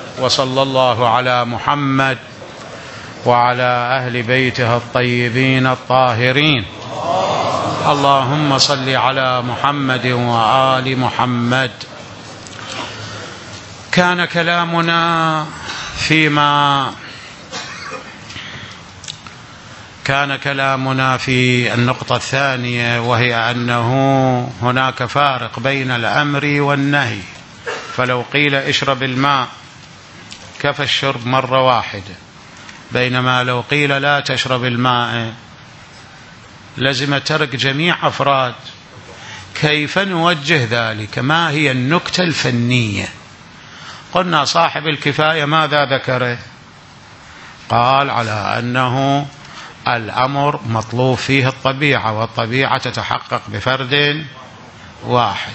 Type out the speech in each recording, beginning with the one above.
وصلى الله على محمد وعلى أهل بيته الطيبين الطاهرين. اللهم صل على محمد وآل محمد. كان كلامنا في النقطة الثانية، وهي أنه هناك فارق بين الأمر والنهي. فلو قيل اشرب الماء كفى الشرب مرة واحدة، بينما لو قيل لا تشرب الماء لزم ترك جميع أفراد. كيف نوجه ذلك؟ ما هي النكتة الفنية؟ قلنا صاحب الكفاية ماذا ذكره؟ قال على أنه الأمر مطلوب فيه الطبيعة، والطبيعة تتحقق بفرد واحد،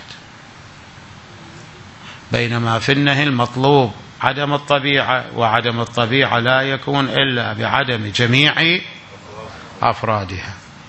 بينما في النهي المطلوب عدم الطبيعة، وعدم الطبيعة لا يكون إلا بعدم جميع أفرادها.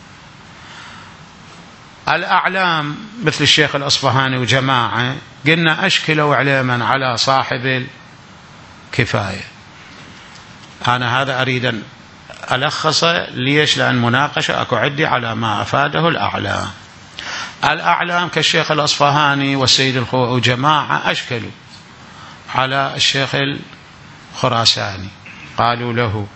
الأعلام مثل الشيخ الأصفهاني وجماعة قلنا أشكلوا إعلاما على صاحب الكفاية. أنا هذا أريد أن ألخص. ليش؟ لأن مناقشة أكو عندي على ما أفاده الأعلام. الأعلام كالشيخ الأصفهاني والسيد الخوئي وجماعة أشكلوا على الشيخ الخراساني، قالوا له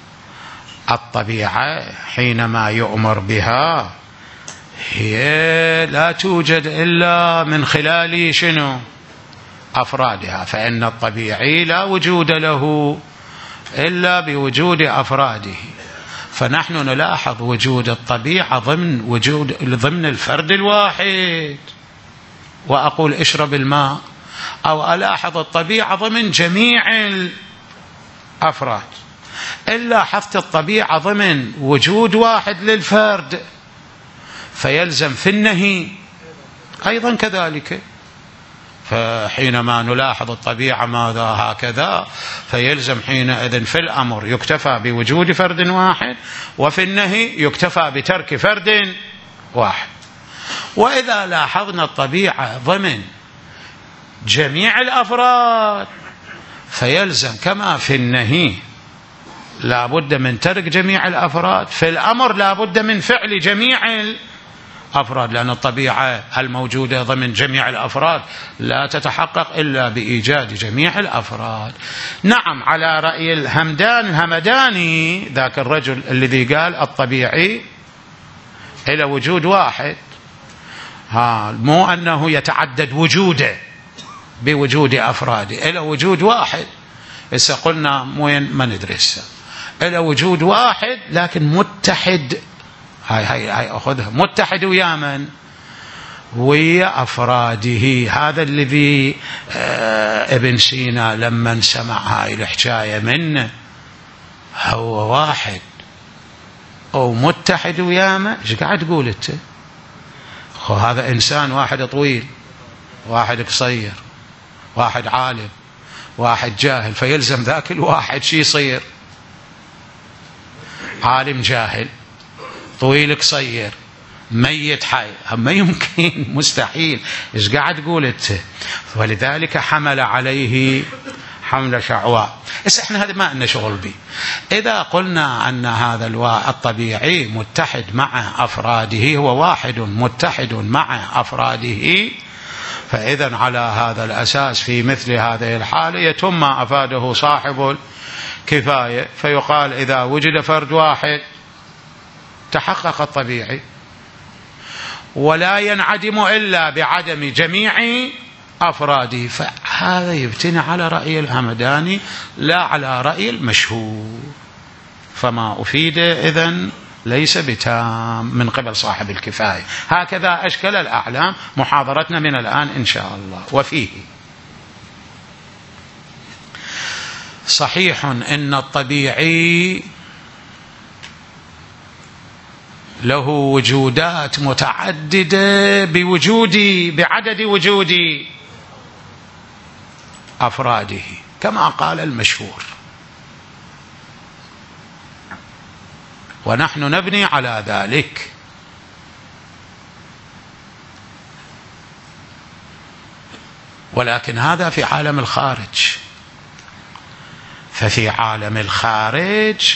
الطبيعة حينما يؤمر بها هي لا توجد إلا من خلال شنو؟ أفرادها، فإن الطبيعي لا وجود له إلا بوجود أفراده. فنحن نلاحظ وجود الطبيعة ضمن الفرد الواحد، وأقول اشرب الماء، أو ألاحظ الطبيعة ضمن جميع الأفراد. إن لاحظت الطبيعة ضمن وجود واحد للفرد فيلزم في النهي أيضا كذلك. فحينما نلاحظ الطبيعة ماذا هكذا، فيلزم حينئذ في الأمر يكتفى بوجود فرد واحد، وفي النهي يكتفى بترك فرد واحد. وإذا لاحظنا الطبيعة ضمن جميع الأفراد فيلزم كما في النهي لا بد من ترك جميع الأفراد، في الأمر لا بد من فعل جميع الأفراد، لأن الطبيعة الموجودة ضمن جميع الأفراد لا تتحقق إلا بإيجاد جميع الأفراد. نعم، على رأي الهمداني ذاك الرجل الذي قال الطبيعي إلى وجود واحد، مو أنه يتعدد وجوده بوجود أفراده، إلى وجود واحد. إذا قلنا وين ما ندرسها إلى وجود واحد لكن متحد. هاي أخذها متحد ويا من؟ ويا أفراده. هذا الذي ابن سينا لما سمع هاي الحكاية منه هو واحد أو متحد ويا من؟ إيش قاعد تقول أنت؟ هذا إنسان، واحد طويل، واحد قصير، واحد عالم، واحد جاهل، فيلزم ذاك الواحد شي يصير؟ عالم جاهل، طويل قصير، ميت حي، ما يمكن، مستحيل. ايش قاعد تقول انت؟ ولذلك حمل عليه حمل شعواء. احنا هذا ما لنا شغل به. اذا قلنا ان هذا الطبيعي متحد مع افراده، هو واحد متحد مع افراده، فاذا على هذا الاساس في مثل هذه الحاله يتم ما افاده صاحب الكفايه، فيقال اذا وجد فرد واحد تحقق الطبيعي، ولا ينعدم إلا بعدم جميع أفراده. فهذا يبتني على رأي الهمداني لا على رأي المشهور، فما أفيد إذن ليس بتام من قبل صاحب الكفاية. هكذا أشكل الأعلام. محاضرتنا من الآن إن شاء الله. وفيه صحيح إن الطبيعي له وجودات متعددة بعدد وجود أفراده كما قال المشهور، ونحن نبني على ذلك. ولكن هذا في عالم الخارج. ففي عالم الخارج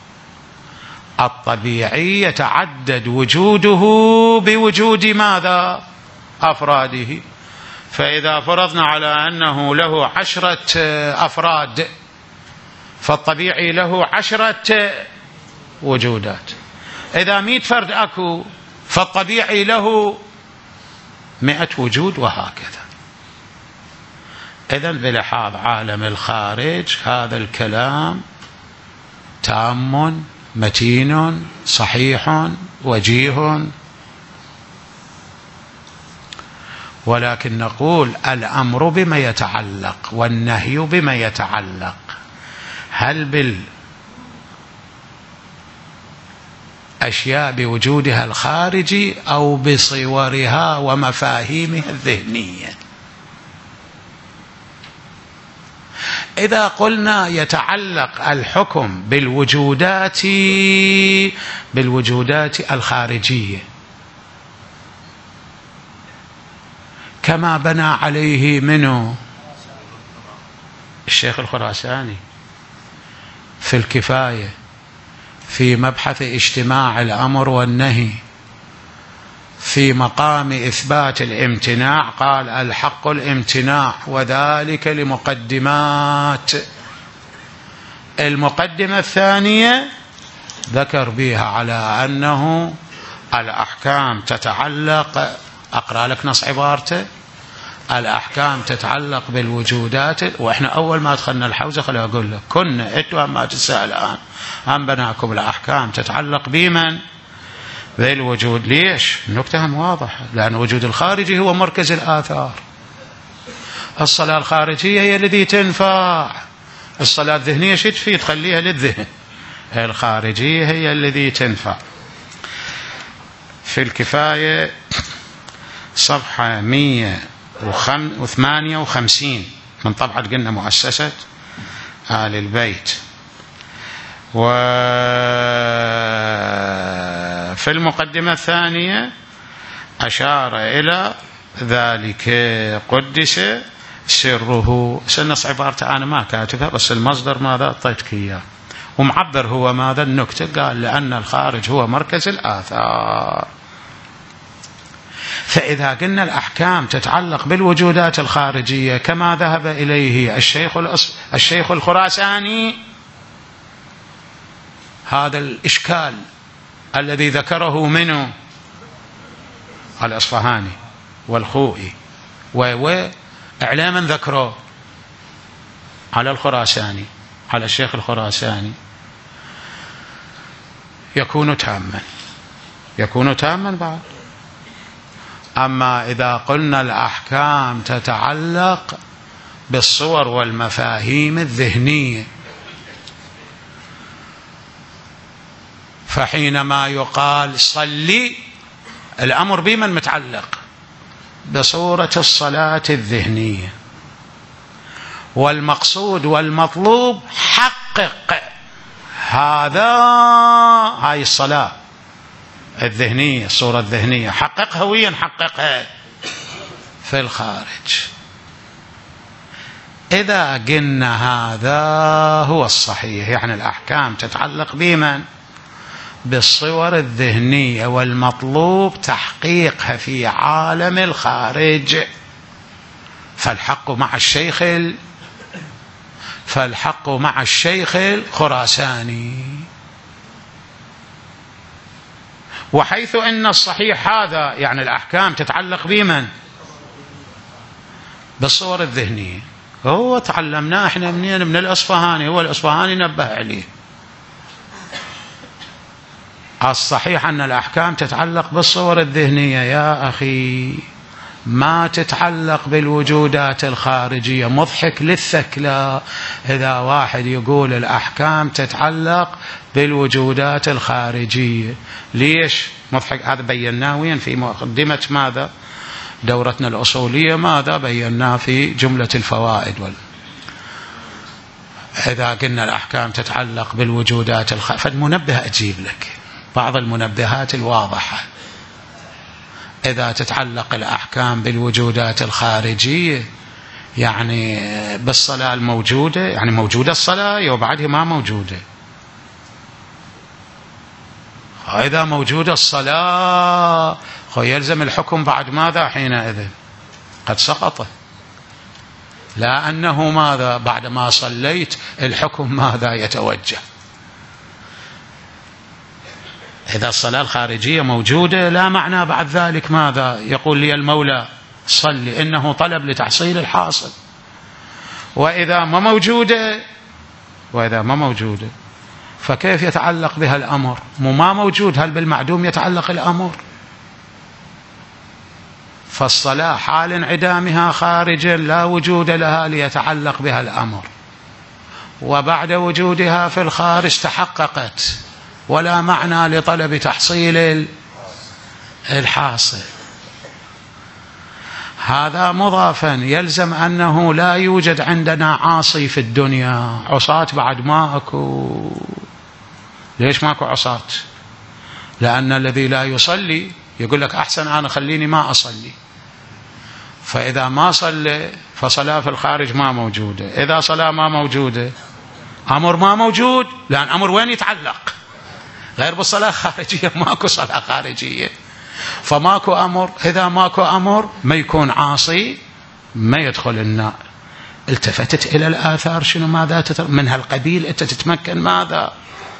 الطبيعي يتعدد وجوده بوجود ماذا؟ أفراده. فإذا فرضنا على أنه له 10 أفراد فالطبيعي له 10 وجودات. إذا 100 فرد أكو فالطبيعي له 100 وجود، وهكذا. إذن بلحاظ عالم الخارج هذا الكلام تام متين صحيح وجيه، ولكن نقول الأمر بما يتعلق والنهي بما يتعلق، هل بالأشياء بوجودها الخارجي أو بصورها ومفاهيمها الذهنية؟ إذا قلنا يتعلق الحكم بالوجودات الخارجية كما بنى عليه منه الشيخ الخراساني في الكفاية في مبحث اجتماع الأمر والنهي في مقام إثبات الامتناع، قال الحق الامتناع وذلك لمقدمات. المقدمة الثانية ذكر بها على أنه الأحكام تتعلق، أقرأ لك نص عبارته، الأحكام تتعلق بالوجودات. وإحنا أول ما دخلنا الحوزة خليني أقول لك كنا أنتوا ما تسأل الآن أم بناكم الأحكام تتعلق بمن؟ بالوجود. ليش؟ النكتة هم واضحة، لأن الوجود الخارجي هو مركز الآثار. الصلاة الخارجية هي التي تنفع، الصلاة الذهنية شو تفيد؟ تخليها للذهن، الخارجية هي التي تنفع. في الكفاية صفحة 158 من طبعة قلنا مؤسسة آل البيت. وفي المقدمة الثانية أشار إلى ذلك قدس سره. سنص عبارته أنا ما كاتبها، بس المصدر ماذا أعطيتك إياه، ومعبر هو ماذا النكتة، قال لأن الخارج هو مركز الآثار. فإذا قلنا الأحكام تتعلق بالوجودات الخارجية كما ذهب إليه الشيخ الخراساني، هذا الإشكال الذي ذكره منه الأصفهاني والخوئي وإعلاما ذكره على الخراساني، على الشيخ الخراساني، يكون تاما بعد. أما إذا قلنا الأحكام تتعلق بالصور والمفاهيم الذهنية، فحينما يقال صلي، الأمر بمن متعلق؟ بصورة الصلاة الذهنية، والمقصود والمطلوب حقق هاي الصلاة الذهنية، الصورة الذهنية حققها، وين حققها؟ في الخارج. إذا قلنا هذا هو الصحيح، يعني الأحكام تتعلق بمن؟ بالصور الذهنية، والمطلوب تحقيقها في عالم الخارج. فالحق مع الشيخ الخراساني. وحيث أن الصحيح هذا، يعني الأحكام تتعلق بمن؟ بالصور الذهنية. هو تعلمناه احنا منين؟ من الأصفهاني، هو الأصفهاني نبه عليه. الصحيح أن الأحكام تتعلق بالصور الذهنية. يا أخي ما تتعلق بالوجودات الخارجية. مضحك للثكلى إذا واحد يقول الأحكام تتعلق بالوجودات الخارجية. ليش مضحك؟ هذا بيناه وين؟ في مقدمة ماذا؟ دورتنا الأصولية. ماذا بيناه في جملة الفوائد إذا قلنا الأحكام تتعلق بالوجودات فالمنبه أجيب لك بعض المنبهات الواضحة. إذا تتعلق الأحكام بالوجودات الخارجية يعني بالصلاة الموجودة، يعني موجودة الصلاة وبعدها ما موجودة. إذا موجودة الصلاة يلزم الحكم بعد ماذا حينئذ؟ قد سقط، لأنه ماذا بعد ما صليت الحكم ماذا يتوجه؟ إذا الصلاة الخارجية موجودة لا معنى بعد ذلك ماذا يقول لي المولى صلي، إنه طلب لتحصيل الحاصل. وإذا ما موجودة فكيف يتعلق بها الأمر؟ ما موجود، هل بالمعدوم يتعلق الأمر؟ فالصلاة حال انعدامها خارجا لا وجود لها ليتعلق بها الأمر، وبعد وجودها في الخارج تحققت ولا معنى لطلب تحصيل الحاصل. هذا مضافا، يلزم أنه لا يوجد عندنا عاصي في الدنيا. عصاة بعد ما أكو. ليش ماكو عصاة؟ لأن الذي لا يصلي يقول لك أحسن أنا خليني ما أصلي، فإذا ما صلى فصلاة في الخارج ما موجودة. إذا صلاة ما موجودة أمر ما موجود، لأن أمر وين يتعلق؟ غير بالصلاة الخارجية ماكو صلاة خارجية، فماكو أمر. إذا ماكو أمر ما يكون عاصي، ما يدخل النار. التفتت إلى الآثار شنو ماذا من هالقبيل أنت تتمكن ماذا؟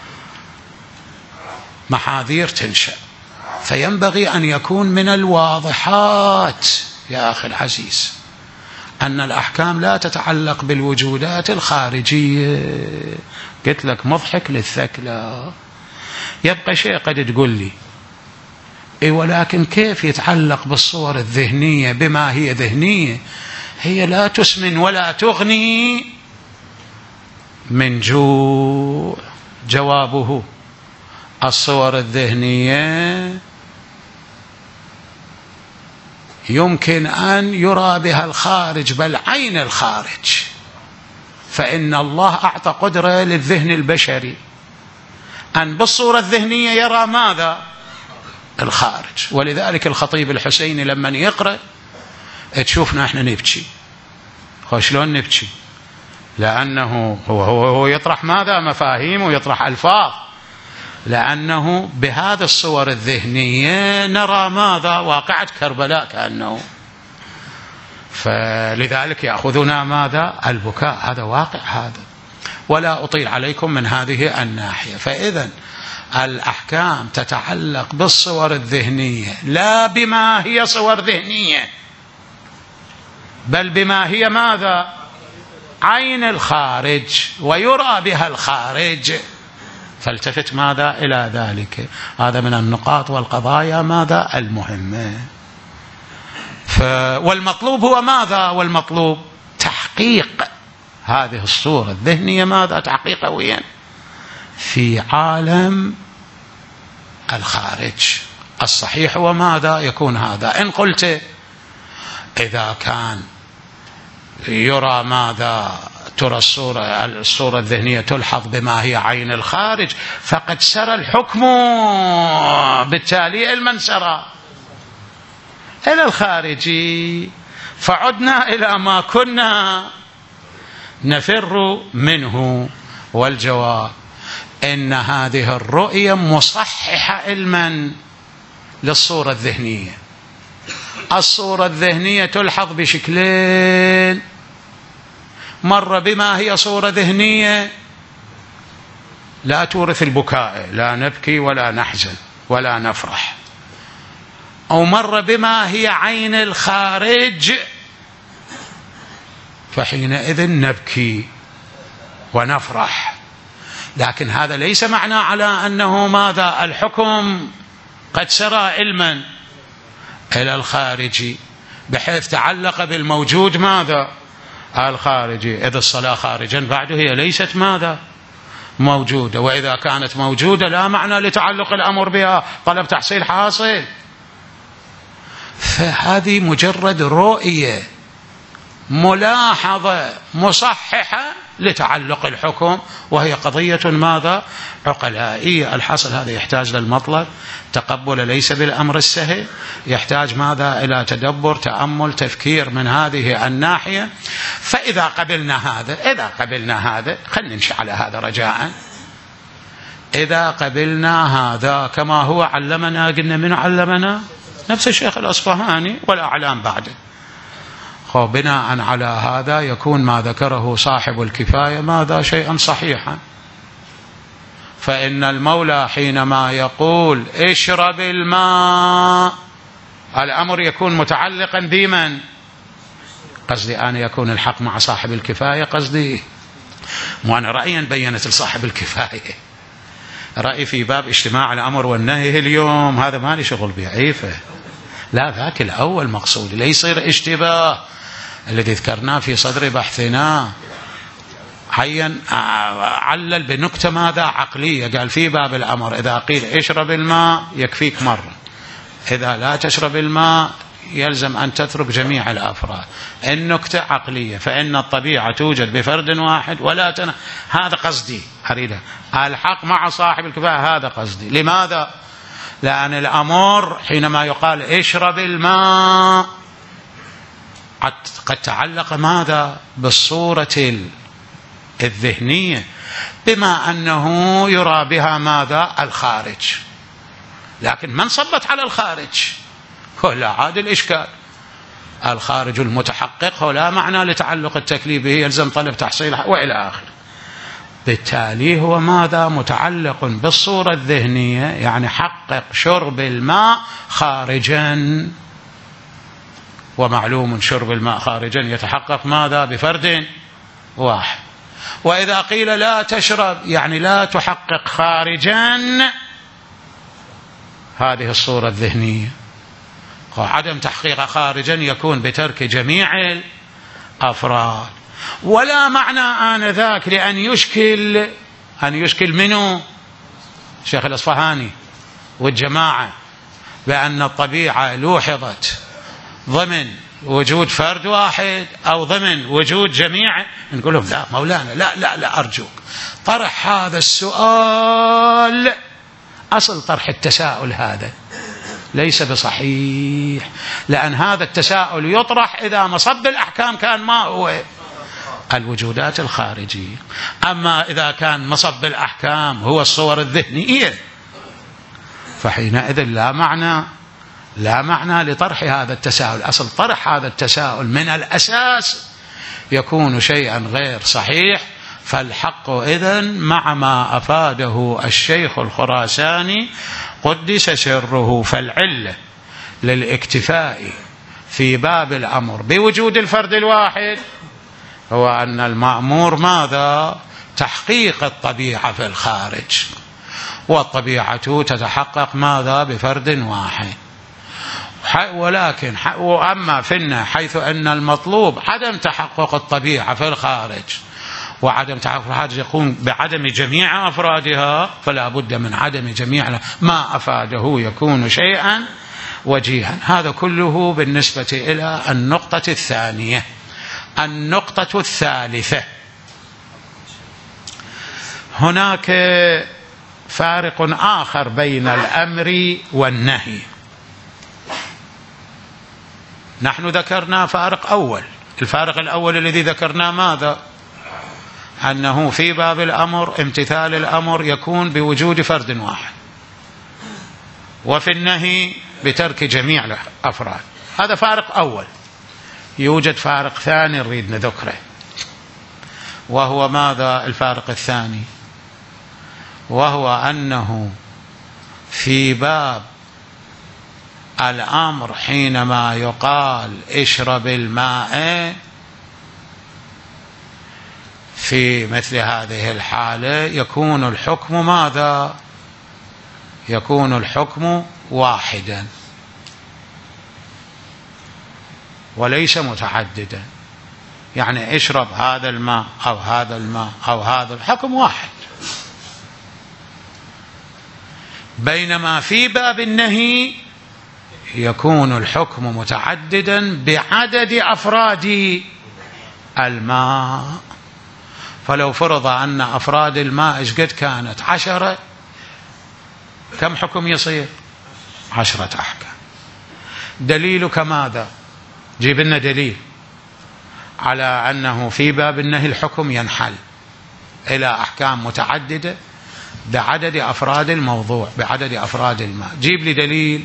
محاذير تنشأ. فينبغي أن يكون من الواضحات يا أخي العزيز أن الأحكام لا تتعلق بالوجودات الخارجية. قلت لك مضحك للثكلى. يبقى شيء قد تقول لي ولكن كيف يتعلق بالصور الذهنية بما هي ذهنية؟ هي لا تسمن ولا تغني من جوع. جوابه الصور الذهنية يمكن أن يرى بها الخارج، بل عين الخارج، فإن الله أعطى قدرة للذهن البشري أن بالصورة الذهنية يرى ماذا؟ الخارج. ولذلك الخطيب الحسيني لما يقرأ تشوفنا احنا نبكي. شلون نبكي؟ لأنه هو يطرح ماذا؟ مفاهيم ويطرح ألفاظ، لأنه بهذه الصور الذهنية نرى ماذا؟ واقعة كربلاء كأنه. فلذلك يأخذنا ماذا؟ البكاء. هذا واقع هذا. ولا أطيل عليكم من هذه الناحية. فإذا الأحكام تتعلق بالصور الذهنية لا بما هي صور ذهنية، بل بما هي ماذا؟ عين الخارج، ويرى بها الخارج. فالتفت ماذا إلى ذلك. هذا من النقاط والقضايا ماذا المهمة. والمطلوب هو ماذا؟ والمطلوب تحقيق هذه الصورة الذهنية ماذا؟ تحقيقها وين؟ في عالم الخارج. الصحيح هو ماذا؟ يكون هذا. إن قلت إذا كان يرى ماذا؟ ترى الصورة الذهنية تلحظ بما هي عين الخارج، فقد سرى الحكم بالتالي المنسرة إلى الخارجي، فعدنا إلى ما كنا نفر منه. والجواب إن هذه الرؤية مصححة علما للصورة الذهنية. الصورة الذهنية تلحظ بشكلين: مرة بما هي صورة ذهنية لا تورث البكاء، لا نبكي ولا نحزن ولا نفرح، أو مرة بما هي عين الخارج، فحينئذ نبكي ونفرح. لكن هذا ليس معنى على أنه ماذا؟ الحكم قد سرى علما إلى الخارجي بحيث تعلق بالموجود ماذا؟ الخارجي. إذا الصلاة خارجا بعده هي ليست ماذا؟ موجودة. وإذا كانت موجودة لا معنى لتعلق الأمر بها، طلب تحصيل حاصل. فهذه مجرد رؤية ملاحظة مصححة لتعلق الحكم، وهي قضية ماذا؟ عقلائية. الحاصل هذا يحتاج للمطلب تقبل ليس بالأمر السهل، يحتاج ماذا؟ إلى تدبر، تأمل، تفكير من هذه الناحية. فإذا قبلنا هذا خلينا نمشي على هذا رجاء. إذا قبلنا هذا كما هو علمنا، قلنا من علمنا؟ نفس الشيخ الأصفهاني والأعلام بعده. بناء على هذا يكون ما ذكره صاحب الكفاية ماذا؟ شيئا صحيحا. فإن المولى حينما يقول اشرب الماء، الأمر يكون متعلقا بمن؟ قصدي أنا يكون الحق مع صاحب الكفاية، قصدي وأنا رأيا بينت لصاحب الكفاية رأي في باب اجتماع الأمر والنهي اليوم، هذا ما لي شغل بعيفه، لا ذاك الأول مقصود، لا يصير اشتباه الذي ذكرناه في صدر بحثنا. حيا علل بنكتة ماذا؟ عقلية. قال في باب الأمر إذا قيل اشرب الماء يكفيك مرة، إذا لا تشرب الماء يلزم أن تترك جميع الأفراد. النكتة عقلية، فإن الطبيعة توجد بفرد واحد ولا هذا قصدي أريده، الحق مع صاحب الكفاية، هذا قصدي. لماذا؟ لأن الأمر حينما يقال اشرب الماء قد تعلق ماذا؟ بالصورة الذهنية، بما أنه يرى بها ماذا؟ الخارج. لكن من صبت على الخارج هو لا عاد الإشكال، الخارج المتحقق هو لا معنى لتعلق التكليف به، يلزم طلب تحصيل وإلى آخره. بالتالي هو ماذا؟ متعلق بالصورة الذهنية، يعني حقق شرب الماء خارجا، ومعلوم شرب الماء خارجا يتحقق ماذا؟ بفرد واحد. وإذا قيل لا تشرب يعني لا تحقق خارجا هذه الصورة الذهنية، عدم تحقيق خارجا يكون بترك جميع الأفراد. ولا معنى آنذاك لأن يشكل منه شيخ الأصفهاني والجماعة بأن الطبيعة لوحظت ضمن وجود فرد واحد أو ضمن وجود جميع، نقول لهم لا مولانا لا لا لا أرجوك، طرح هذا السؤال، أصل طرح التساؤل هذا ليس بصحيح، لأن هذا التساؤل يطرح إذا مصب الأحكام كان ما هو الوجودات الخارجية. أما إذا كان مصب الأحكام هو الصور الذهنية فحينئذ لا معنى لطرح هذا التساؤل. أصل طرح هذا التساؤل من الأساس يكون شيئا غير صحيح. فالحق إذن مع ما أفاده الشيخ الخراساني قدس سره، فالعلة للاكتفاء في باب الأمر بوجود الفرد الواحد هو أن المأمور ماذا؟ تحقيق الطبيعة في الخارج، والطبيعة تتحقق ماذا؟ بفرد واحد. ولكن وأما فينا حيث أن المطلوب عدم تحقق الطبيعة في الخارج، وعدم تحقق الخارج يكون بعدم جميع أفرادها، فلا بد من عدم جميع ما أفاده يكون شيئا وجيها. هذا كله بالنسبة إلى النقطة الثانية. النقطة الثالثة، هناك فارق آخر بين الأمر والنهي. نحن ذكرنا فارق أول، الفارق الأول الذي ذكرناه ماذا؟ أنه في باب الأمر امتثال الأمر يكون بوجود فرد واحد، وفي النهي بترك جميع الأفراد. هذا فارق أول. يوجد فارق ثاني نريد نذكره، وهو ماذا؟ الفارق الثاني وهو أنه في باب الأمر حينما يقال اشرب الماء في مثل هذه الحالة يكون الحكم ماذا؟ يكون الحكم واحدا وليس متعددا، يعني اشرب هذا الماء أو هذا الماء أو هذا، الحكم واحد. بينما في باب النهي يكون الحكم متعددا بعدد أفراد الماء. فلو فرض أن أفراد الماء إيش قد كانت 10، كم حكم يصير؟ 10 أحكام. دليلك ماذا؟ جيب لنا دليل على أنه في باب النهي الحكم ينحل إلى أحكام متعددة بعدد أفراد الموضوع، بعدد أفراد الماء. جيب لي دليل،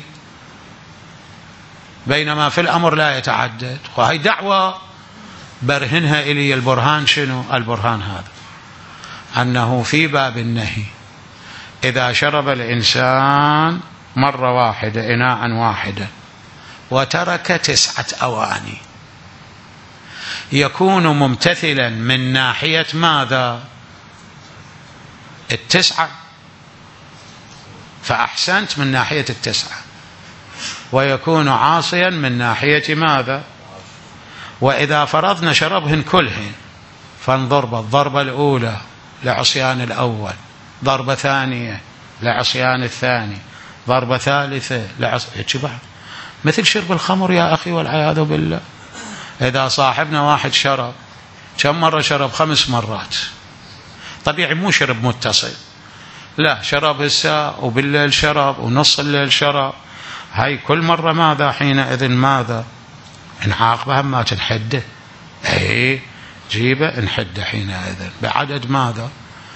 بينما في الأمر لا يتعدد. وهي دعوة برهنها إلي. البرهان شنو؟ البرهان هذا، أنه في باب النهي إذا شرب الإنسان مرة واحدة إناء واحدا وترك 9 أواني يكون ممتثلا من ناحية ماذا؟ 9، فأحسنت من ناحية 9، ويكون عاصيا من ناحية ماذا؟ وإذا فرضنا شربهن كلهن، فانضرب الضربة الأولى لعصيان الأول، ضربة ثانية لعصيان الثاني، ضربة ثالثة لعصيان، مثل شرب الخمر يا أخي والعياذ بالله. إذا صاحبنا واحد شرب كم مرة؟ شرب 5 مرات. طبيعي مو شرب متصل، لا، شرب الساعة وبالليل شرب ونص الليل شرب. هاي كل مرة ماذا حينئذ؟ ماذا؟ نعاقبها ما تنحده. اي جيبه نحده حينئذ بعدد ماذا؟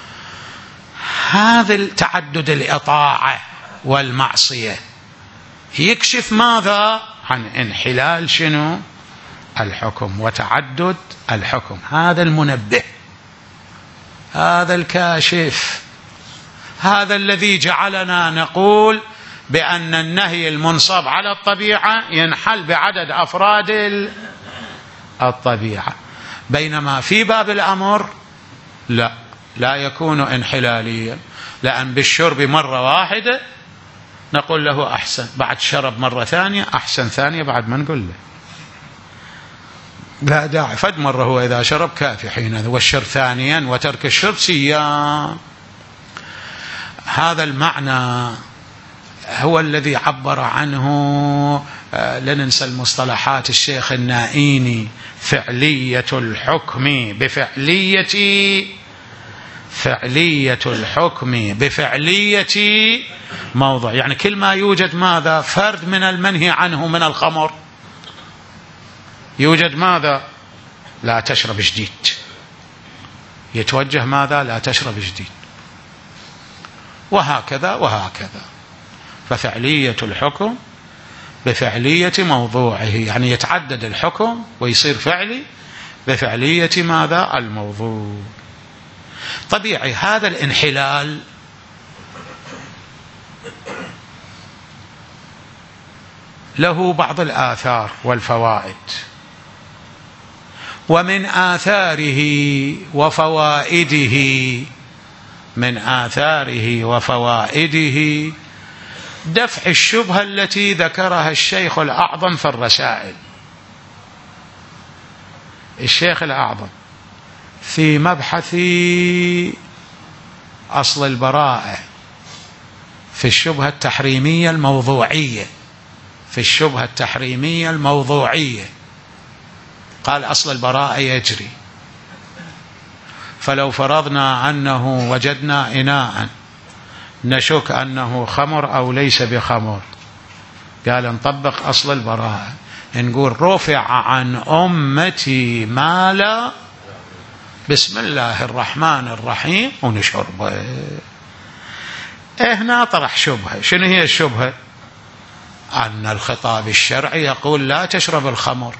هذا التعدد الإطاعة والمعصية يكشف ماذا؟ عن انحلال شنو؟ الحكم وتعدد الحكم. هذا المنبه، هذا الكاشف، هذا الذي جعلنا نقول بأن النهي المنصب على الطبيعة ينحل بعدد أفراد الطبيعة، بينما في باب الأمر لا يكون انحلاليا، لأن بالشرب مرة واحدة نقول له أحسن، بعد شرب مرة ثانية أحسن ثانية، بعد ما نقول له لا داعي، فد مرة هو إذا شرب كافي حينئذ، والشرب ثانيا وترك الشرب سيان. هذا المعنى هو الذي عبر عنه، لا ننسى المصطلحات، الشيخ النائيني، فعلية الحكم فعلية الحكم بفعلية موضع. يعني كل ما يوجد ماذا؟ فرد من المنهي عنه من الخمر، يوجد ماذا؟ لا تشرب جديد، يتوجه ماذا؟ لا تشرب جديد، وهكذا وهكذا. ففعلية الحكم بفعلية موضوعه، يعني يتعدد الحكم ويصير فعلي بفعلية ماذا؟ الموضوع. طبيعي هذا الانحلال له بعض الآثار والفوائد، ومن آثاره وفوائده دفع الشبهة التي ذكرها الشيخ الأعظم في الرسائل. الشيخ الأعظم في مبحث أصل البراءة في الشبهة التحريمية الموضوعية، قال أصل البراءة يجري، فلو فرضنا أنه وجدنا إناء نشك أنه خمر أو ليس بخمر، قال نطبق أصل البراءة، نقول رفع عن أمتي ما لا بسم الله الرحمن الرحيم ونشربه. هنا طرح شبهة. شنو هي الشبهة؟ أن الخطاب الشرعي يقول لا تشرب الخمر،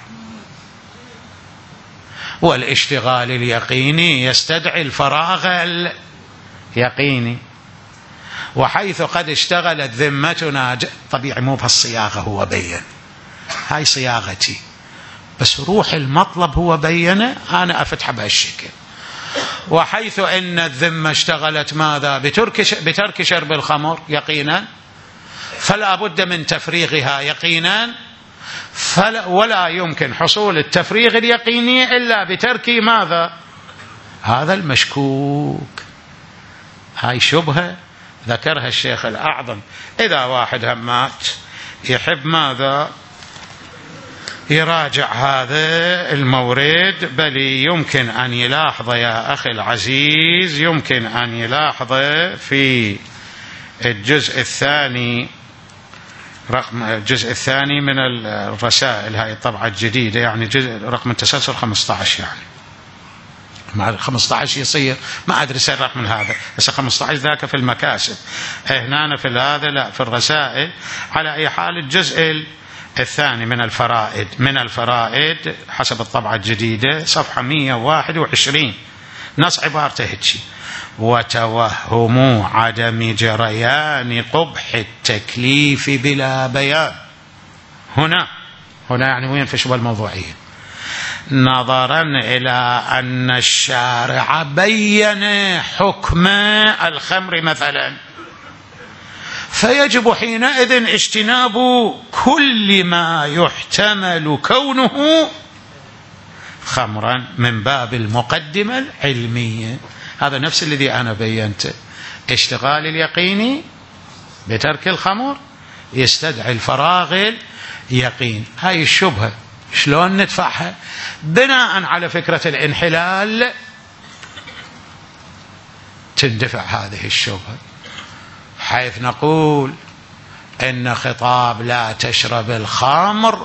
والاشتغال اليقيني يستدعي الفراغ اليقيني، وحيث قد اشتغلت ذمتنا طبيعي مو بهالصياغة هو بين، هاي صياغتي، بس روح المطلب هو بينه، أنا أفتح بهالشكل. وحيث أن الذمة اشتغلت ماذا؟ بترك شرب الخمر يقينا، فلا بد من تفريغها يقينا، ولا يمكن حصول التفريغ اليقيني إلا بترك ماذا؟ هذا المشكوك. هاي شبهة ذكرها الشيخ الأعظم. إذا واحد همات يحب ماذا؟ يراجع هذا المورد. بل يمكن أن يلاحظ يا أخي العزيز، يمكن أن يلاحظ في الجزء الثاني، رقم الجزء الثاني من الرسائل، هاي الطبعة الجديدة، يعني جزء رقم التسلسل 15، يعني مع 15 يصير ما أدري سر رقم هذا، بس 15 ذاك في المكاسب، هنا في هذا لا في الرسائل. على أي حال الجزء الثاني من الفرائد حسب الطبعة الجديدة صفحة 121، نص عبارته هيك: وتوهم عدم جريان قبح التكليف بلا بيان. هنا يعني وين في شبه الموضوعية؟ نظرا إلى أن الشارع بين حكم الخمر مثلا، فيجب حينئذ اجتناب كل ما يحتمل كونه خمرا من باب المقدمة العلمية. هذا نفس الذي أنا بينته، اشتغال اليقيني بترك الخمر يستدعي الفراغ اليقين. هاي الشبهة شلون ندفعها؟ بناء على فكرة الانحلال تندفع هذه الشبهة، حيث نقول إن خطاب لا تشرب الخمر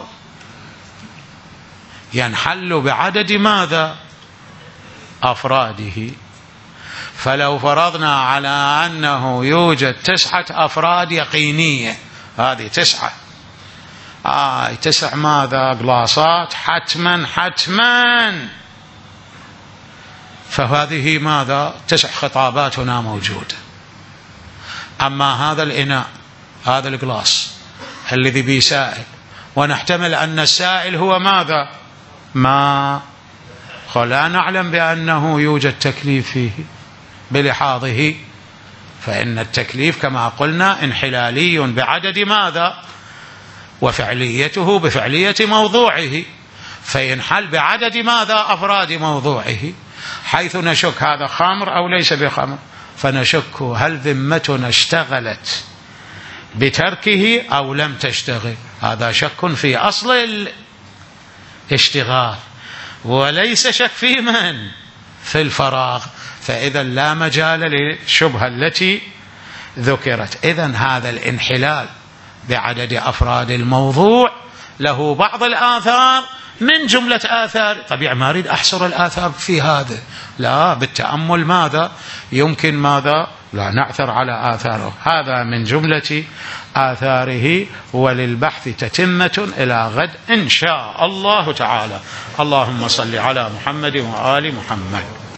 ينحل بعدد ماذا؟ أفراده. فلو فرضنا على أنه يوجد 9 أفراد يقينية، هذه 9 9 ماذا؟ قلاصات حتما، فهذه ماذا؟ 9 خطابات هنا موجودة. أما هذا الإناء، هذا القلاص الذي به سائل، ونحتمل أن السائل هو ماذا؟ ما لا نعلم بأنه يوجد تكليف فيه بلحاظه، فإن التكليف كما قلنا انحلالي بعدد ماذا؟ وفعليته بفعلية موضوعه، فينحل بعدد ماذا؟ أفراد موضوعه، حيث نشك هذا خمر أو ليس بخمر، فنشك هل ذمتنا اشتغلت بتركه أو لم تشتغل. هذا شك في أصل الاشتغال، وليس شك في من؟ في الفراغ. فإذا لا مجال للشبهة التي ذكرت. إذن هذا الانحلال بعدد أفراد الموضوع له بعض الآثار من جملة آثار. طبيعي ما أريد أحصر الآثار في هذا، لا، بالتأمل ماذا يمكن ماذا لا نعثر على آثاره. هذا من جملة آثاره، وللبحث تتمة إلى غد إن شاء الله تعالى. اللهم صل على محمد وآل محمد.